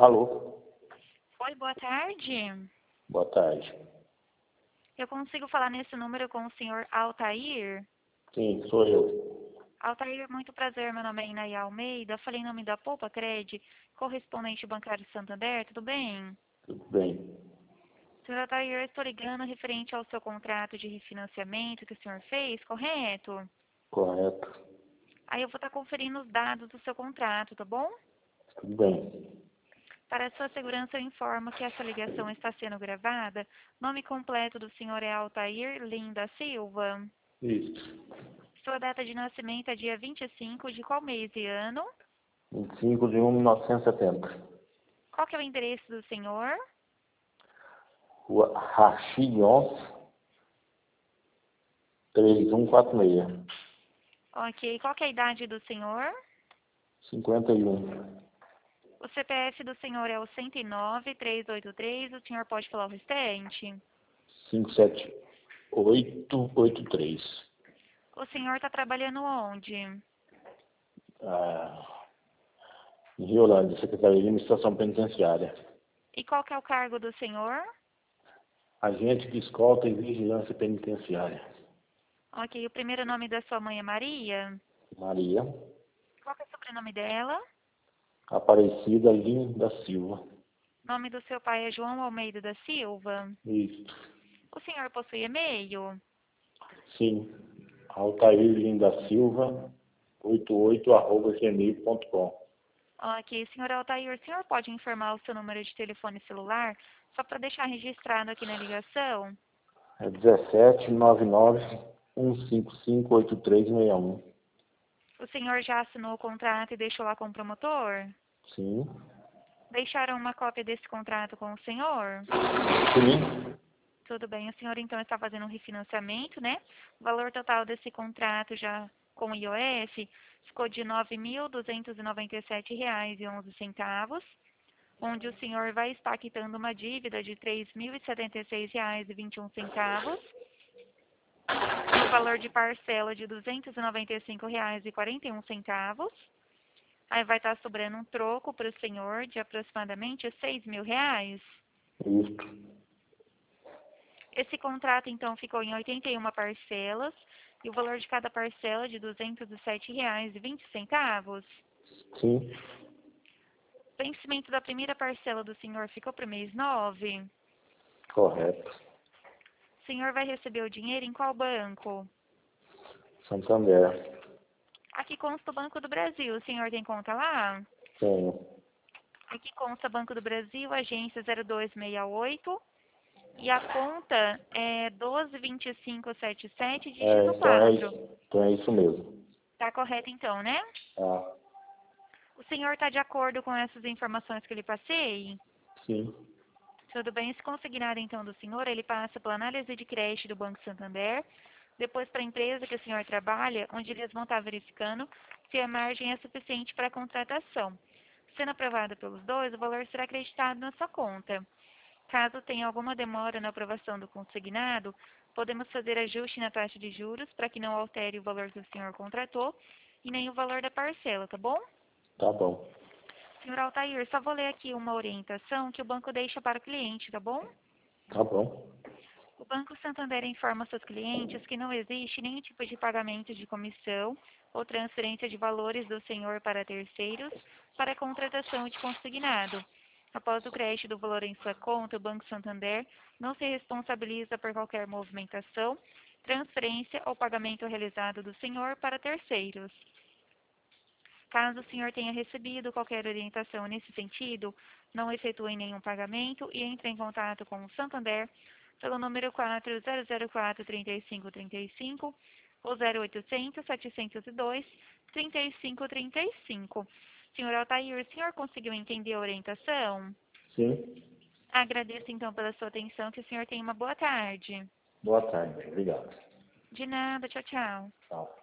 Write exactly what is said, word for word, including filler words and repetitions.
Alô? Oi, boa tarde. Boa tarde. Eu consigo falar nesse número com o senhor Altair? Sim, sou eu. Altair, muito prazer. Meu nome é Inaia Almeida. Falei em nome da Poupa Cred, correspondente bancário de Santander. Tudo bem? Tudo bem? Senhor Altair, eu estou ligando referente ao seu contrato de refinanciamento que o senhor fez, correto? Correto. Aí eu vou estar conferindo os dados do seu contrato, tá bom? Tudo bem. Para a sua segurança, eu informo que essa ligação está sendo gravada. Nome completo do senhor é Altair Linda Silva. Isso. Sua data de nascimento é dia vinte e cinco de qual mês e ano? vinte e cinco de um de mil novecentos e setenta. Qual que é o endereço do senhor? Rua Rachid onze, três um quatro seis. Ok. Qual que é a idade do senhor? cinquenta e um. O C P F do senhor é o cento e nove, trezentos e oitenta e três. O senhor pode falar o restante? cinco sete oito oito três. O senhor está trabalhando onde? Ah, em Riolândia, Secretaria de Administração Penitenciária. E qual que é o cargo do senhor? Agente de escolta e vigilância penitenciária. Ok. O primeiro nome da sua mãe é Maria? Maria Qual que é o sobrenome dela? Aparecida Lima da Silva. Nome do seu pai é João Almeida da Silva. Isso. O senhor possui e-mail? Sim. Altair Lima da Silva, oitenta e oito arroba gmail ponto com. Ok, senhor Altair, o senhor pode informar o seu número de telefone celular, só para deixar registrado aqui na ligação? É dezessete nove nove um cinco cinco oito três seis um. O senhor já assinou o contrato e deixou lá com o promotor? Sim. Deixaram uma cópia desse contrato com o senhor? Sim. Tudo bem, o senhor então está fazendo um refinanciamento, né? O valor total desse contrato já com o I O F ficou de nove mil duzentos e noventa e sete reais e onze centavos. Onde o senhor vai estar quitando uma dívida de três mil e setenta e seis reais e vinte e um centavos, no valor de parcela de duzentos e noventa e cinco reais e quarenta e um centavos. Aí vai estar sobrando um troco para o senhor de aproximadamente seis mil reais. Isso. Esse contrato, então, ficou em oitenta e uma parcelas e o valor de cada parcela de duzentos e sete reais e vinte centavos. Sim. O vencimento da primeira parcela do senhor ficou para o mês nove. Correto. O senhor vai receber o dinheiro em qual banco? Santander. Aqui consta o Banco do Brasil. O senhor tem conta lá? Tenho. Aqui consta Banco do Brasil, agência zero dois seis oito. E a conta é doze vinte e cinco setenta e sete, É, dígito então é quatro. isso. Então é isso mesmo. Tá correto então, né? Ah, O senhor está de acordo com essas informações que eu lhe passei? sim. Tudo bem. Esse consignado então do senhor, ele passa pela análise de crédito do Banco Santander, depois para a empresa que o senhor trabalha, onde eles vão estar verificando se a margem é suficiente para a contratação. Sendo aprovado pelos dois, o valor será acreditado na sua conta. Caso tenha alguma demora na aprovação do consignado, podemos fazer ajuste na taxa de juros para que não altere o valor que o senhor contratou e nem o valor da parcela, tá bom? Tá bom. Senhor Altair, só vou ler aqui uma orientação que o banco deixa para o cliente, tá bom? Tá bom. O Banco Santander informa seus clientes que não existe nenhum tipo de pagamento de comissão ou transferência de valores do senhor para terceiros para a contratação de consignado. Após o crédito do valor em sua conta, o Banco Santander não se responsabiliza por qualquer movimentação, transferência ou pagamento realizado do senhor para terceiros. Caso o senhor tenha recebido qualquer orientação nesse sentido, não efetue nenhum pagamento e entre em contato com o Santander pelo número quatro zero zero quatro, três cinco três cinco ou zero oitocentos, setecentos e dois, trinta e cinco trinta e cinco. Senhor Altair, o senhor conseguiu entender a orientação? Sim. Agradeço então pela sua atenção, que o senhor tenha uma boa tarde. Boa tarde. Obrigado. De nada, tchau, tchau. Tchau.